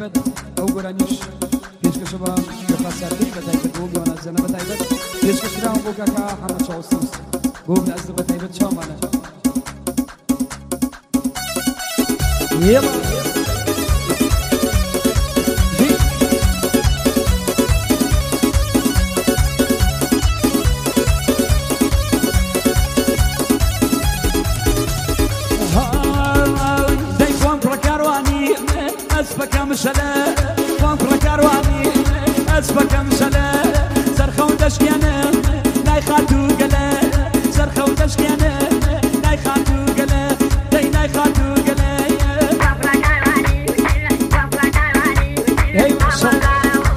بتایبەت ئەو گۆرانیش پێشکەشە بە پاسارکەی بەتایبەت بۆ گۆنازەنە بەتایبەت پێشکەشراوە بۆ کاکا حەمەد چاوەستەوس بۆ برازە بەتایبەت چاومانە بكم شلا وانفر كارواني بكم شلا زرخة ودشكيانة ناي خاتو قلا زرخة ودشكيانة ناي خاتو قلا داي ناي خاتو قلا وانفر كارواني وانفر كارواني هي وصل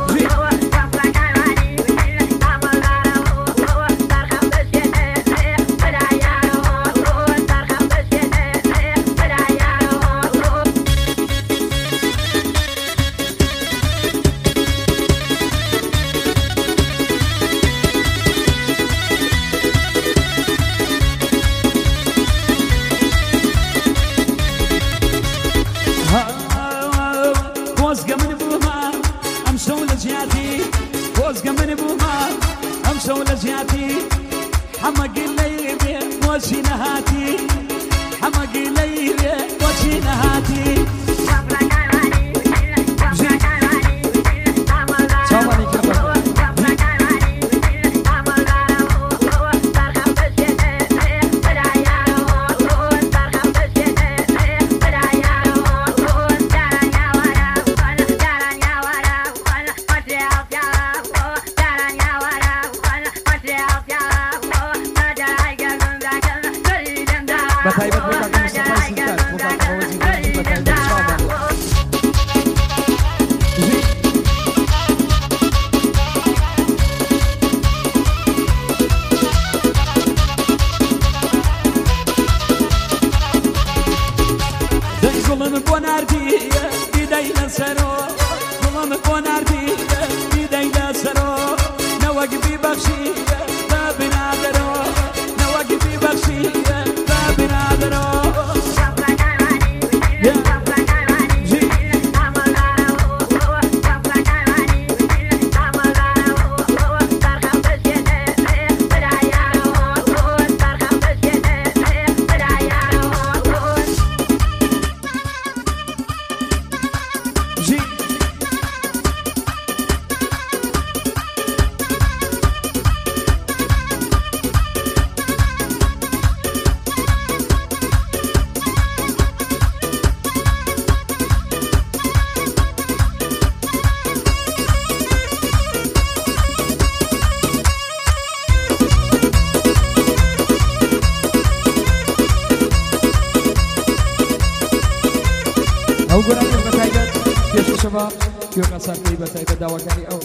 حمق الليل وشي نهاتي حمق الليل وشي نهاتي بتایبەت بۆ کاکا مستەفای سیدار بۆ کاکا وەزیری بەتایبەت چاومانە دەی گوڵم بۆ ناردی دیدەی لەسەرۆ گوڵم بۆ ناردی دیدەی لەسەرۆ نەوەک بیبەخشی بە بنادەرۆ نەوەک بیبەخشی بە بنادەرۆ ئەو گۆرانیش بەتایبەت پێشکەشە بە پاسارکەی بەتایبەت داواکاری ئەو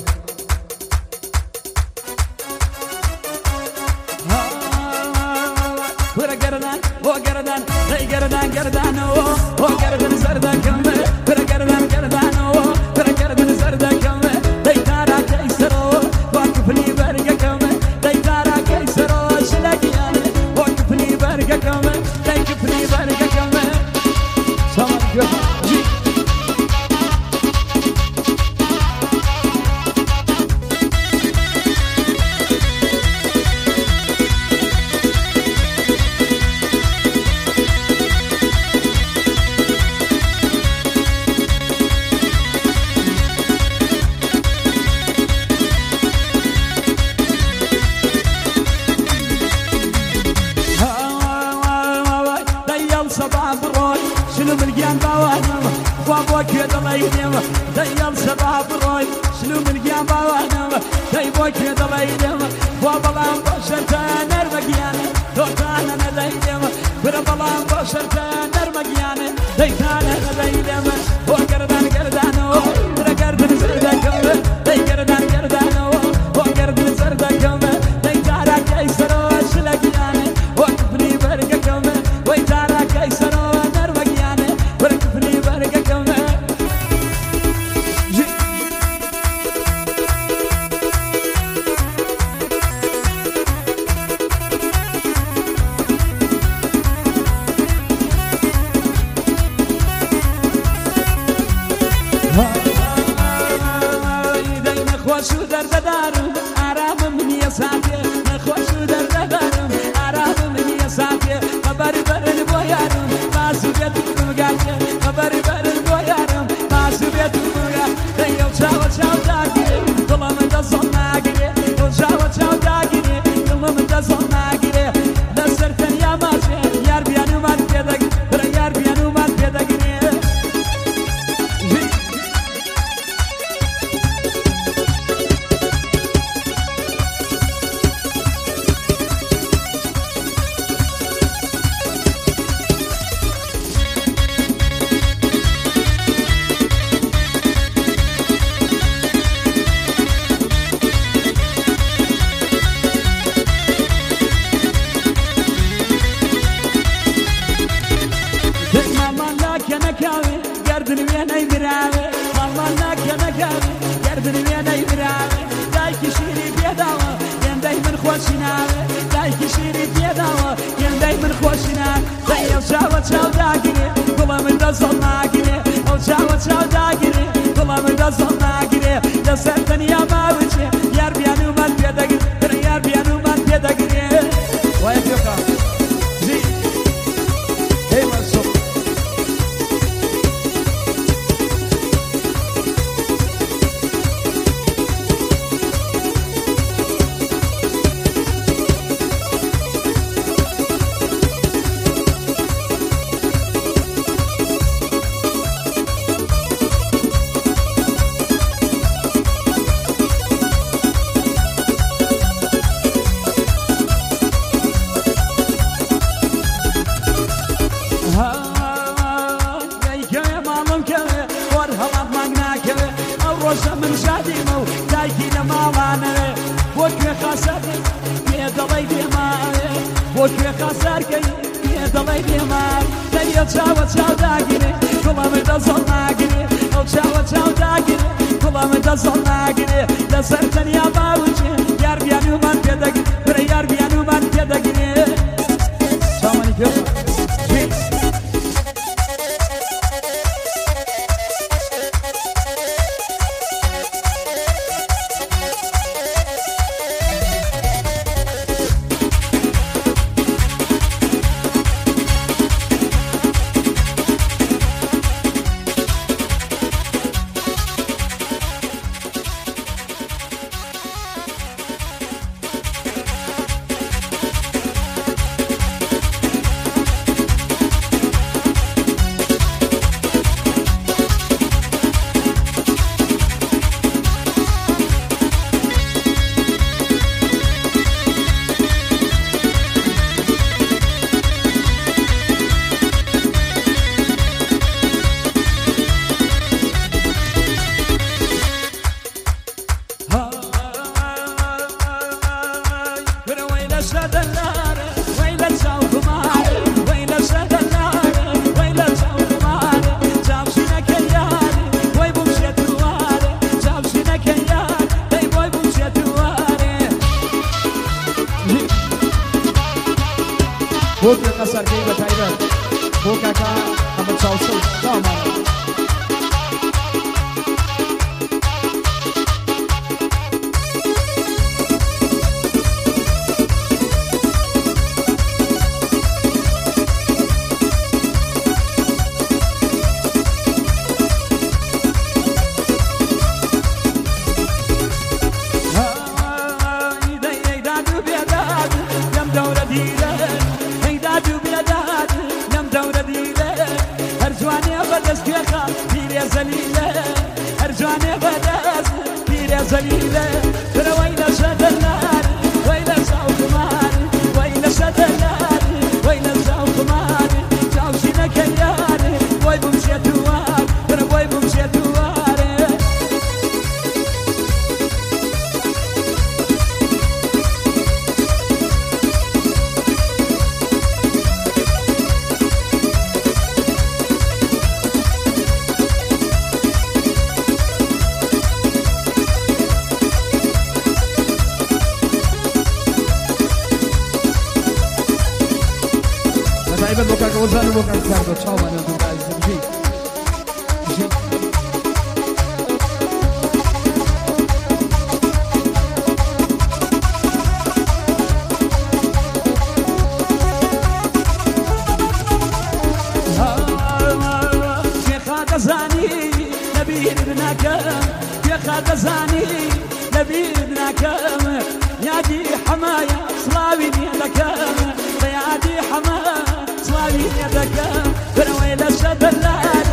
وەرە گەردان بۆ گەردان دەی گەردان گەردانەوە بۆ گەردن سەردەکەمە وەرە گەردان گەردانەوە وەرە گەردن سەردەکەمە دەی تاراکەی سەرەوە بۆ کفنی بەرگەکەمە دەی تاراکەی سەرەوە شلەگیانە بۆ کفنی بەرگەکەمە دەی کفنی بەرگەکەمە شنو ملقيان باوانم وابوك يدلينم ديال شباب روي شنو ملقيان باوانم ديبوك يدلينم وابلان بشرتان نرمقيان دوتان ندينم بربلان بشرتان نرمقيان ديتان ندينم وقردان قردانو برقردن سردكم دي قردان قردانو وقردن سردكم ديتارا كيسرو شلقيان وقفني برقكم ويتارا كيسرو درددارم آرامم نییە ساتێ نەخۆش و دەردەدارم آرامم نییە ساتێ خەبەری بەرن بۆ یارم باسو بێت بگاتێ خەبەری بەرن بۆ یارم باسو بێت بگات دەیە چاوە چاو داگیرێ دڵم دەزڵ ناگیرێ ئەو چاوە چاو داگیرێ دڵم دەزڵ ناگیرێ لەسەر تەنیا ماچێ یار بیانومان پێدەگرێ یار بیانومان پێدەگرێ Ozano boca di cardo, ciao Mario Ducati. خاقزاني لبيدنا كم يادي حمايا صلاوي يدك يادي حمايا صلاوي يدك فرويل الشبلان